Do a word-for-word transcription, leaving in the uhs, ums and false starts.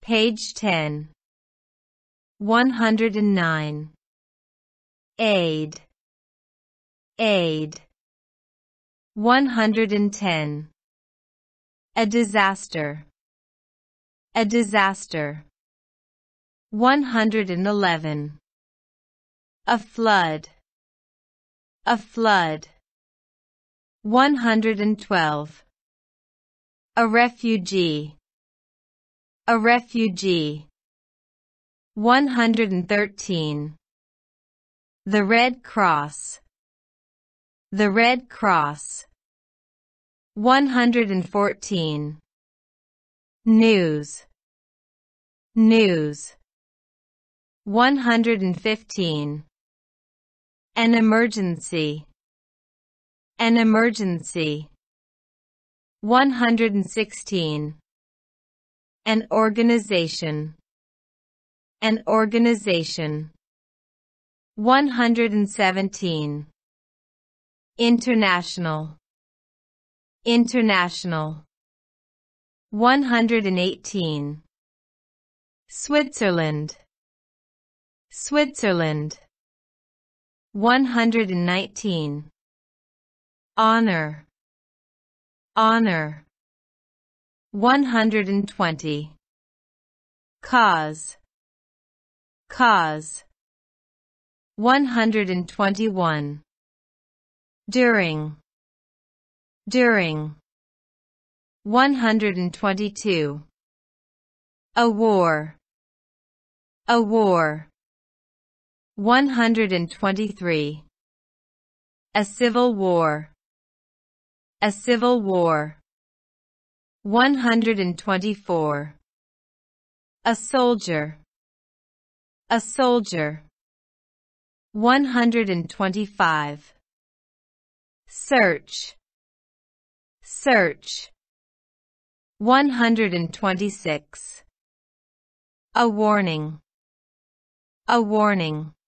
Page ten. one hundred nine. Aid. Aid. one hundred ten. A disaster. A disaster. one hundred eleven. A flood. A flood. one hundred twelve. A refugee. A refugee. one hundred thirteen. The Red Cross. The Red Cross. one hundred fourteen. News. News. one hundred fifteen. An emergency. An emergency. one hundred sixteen. An organization. An organization. one hundred seventeen. International. International. one hundred eighteen. Switzerland. Switzerland. one hundred nineteen. Honor. Honor. one hundred twenty. Cause. Cause. one hundred twenty-one. During. During. one hundred twenty-two. A war. A war. one hundred twenty-three. A civil war. A civil war. one hundred twenty-four. A soldier. A soldier. one hundred twenty-five. Search. Search. one hundred twenty-six. A warning. A warning.